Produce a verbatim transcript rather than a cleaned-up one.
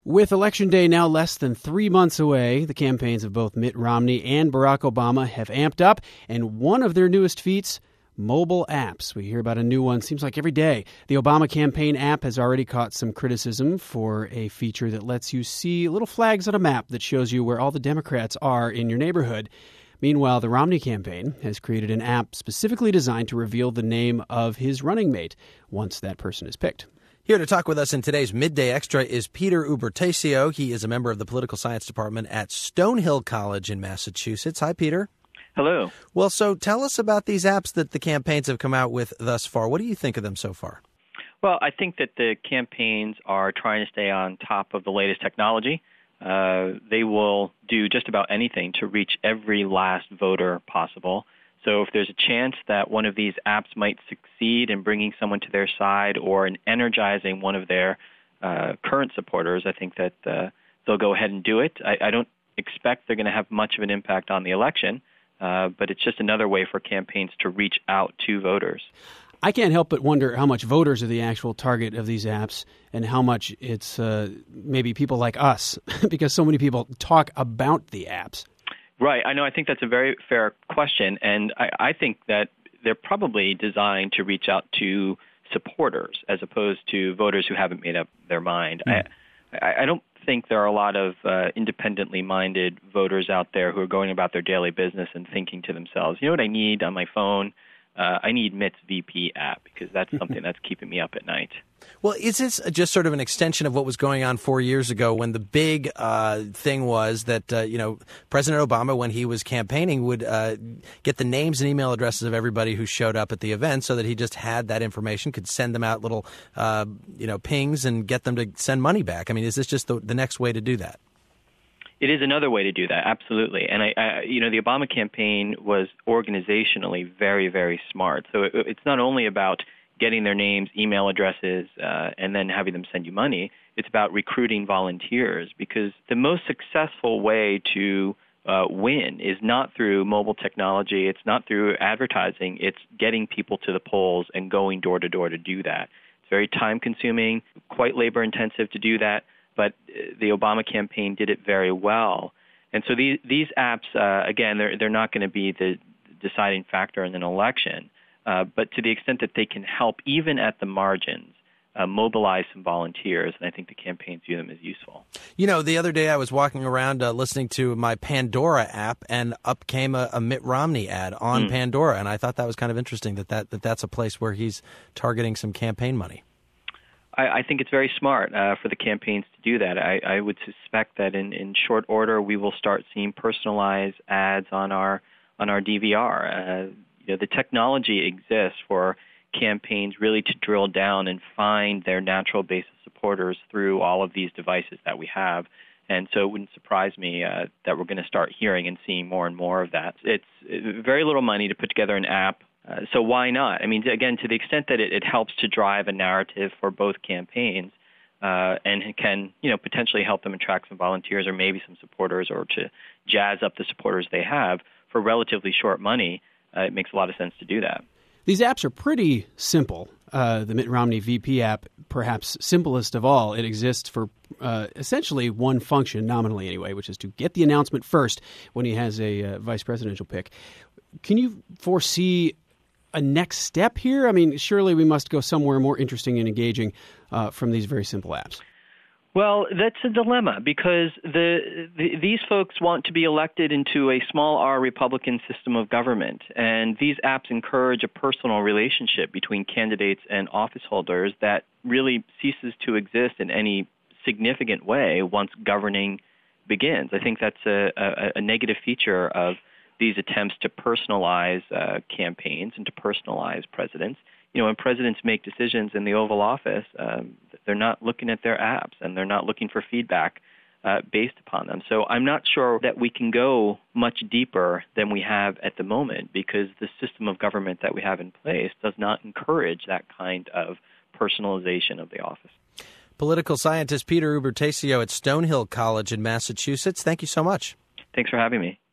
With Election Day now less than three months away, the campaigns of both Mitt Romney and Barack Obama have amped up, and one of their newest feats, mobile apps. We hear about a new one, seems like every day. The Obama campaign app has already caught some criticism for a feature that lets you see little flags on a map that shows you where all the Democrats are in your neighborhood. Meanwhile, the Romney campaign has created an app specifically designed to reveal the name of his running mate once that person is picked. Here to talk with us in today's Midday Extra is Peter Ubertasio. He is a member of the Political Science Department at Stonehill College in Massachusetts. Hi, Peter. Hello. Well, so tell us about these apps that the campaigns have come out with thus far. What do you think of them so far? Well, I think that the campaigns are trying to stay on top of the latest technology. Uh, they will do just about anything to reach every last voter possible. So if there's a chance that one of these apps might succeed in bringing someone to their side or in energizing one of their uh, current supporters, I think that uh, they'll go ahead and do it. I, I don't expect they're going to have much of an impact on the election, uh, but it's just another way for campaigns to reach out to voters. I can't help but wonder how much voters are the actual target of these apps and how much it's uh, maybe people like us, because so many people talk about the apps. Right. I know. I think that's a very fair question, and I, I think that they're probably designed to reach out to supporters as opposed to voters who haven't made up their mind. Mm. I, I don't think there are a lot of uh, independently minded voters out there who are going about their daily business and thinking to themselves, you know what I need on my phone? Uh, I need Mitt's V P app because that's something that's keeping me up at night. Well, is this just sort of an extension of what was going on four years ago when the big uh, thing was that, uh, you know, President Obama, when he was campaigning, would uh, get the names and email addresses of everybody who showed up at the event so that he just had that information, could send them out little, uh, you know, pings and get them to send money back? I mean, is this just the, the next way to do that? It is another way to do that, absolutely. And, I, I, you know, the Obama campaign was organizationally very, very smart. So it, it's not only about getting their names, email addresses, uh, and then having them send you money. It's about recruiting volunteers, because the most successful way to uh, win is not through mobile technology. It's not through advertising. It's getting people to the polls and going door to door to do that. It's very time-consuming, quite labor-intensive to do that. But the Obama campaign did it very well. And so these, these apps, uh, again, they're, they're not going to be the deciding factor in an election. Uh, but to the extent that they can help, even at the margins, uh, mobilize some volunteers, and I think the campaigns view them as useful. You know, the other day I was walking around uh, listening to my Pandora app, and up came a, a Mitt Romney ad on mm. Pandora. And I thought that was kind of interesting that, that, that that's a place where he's targeting some campaign money. I think it's very smart uh, for the campaigns to do that. I, I would suspect that in, in short order we will start seeing personalized ads on our on our D V R. Uh, you know, the technology exists for campaigns really to drill down and find their natural base of supporters through all of these devices that we have. And so it wouldn't surprise me uh, that we're going to start hearing and seeing more and more of that. It's very little money to put together an app. Uh, so why not? I mean, again, to the extent that it, it helps to drive a narrative for both campaigns uh, and it can, you know, potentially help them attract some volunteers or maybe some supporters, or to jazz up the supporters they have for relatively short money, uh, it makes a lot of sense to do that. These apps are pretty simple. Uh, the Mitt Romney V P app, perhaps simplest of all, it exists for uh, essentially one function, nominally anyway, which is to get the announcement first when he has a uh, vice presidential pick. Can you foresee a next step here? I mean, surely we must go somewhere more interesting and engaging uh, from these very simple apps. Well, that's a dilemma, because the, the these folks want to be elected into a small R Republican system of government, and these apps encourage a personal relationship between candidates and office holders that really ceases to exist in any significant way once governing begins. I think that's a, a, a negative feature of these attempts to personalize uh, campaigns and to personalize presidents. You know, when presidents make decisions in the Oval Office, um, they're not looking at their apps and they're not looking for feedback uh, based upon them. So I'm not sure that we can go much deeper than we have at the moment, because the system of government that we have in place does not encourage that kind of personalization of the office. Political scientist Peter Ubertasio at Stonehill College in Massachusetts, thank you so much. Thanks for having me.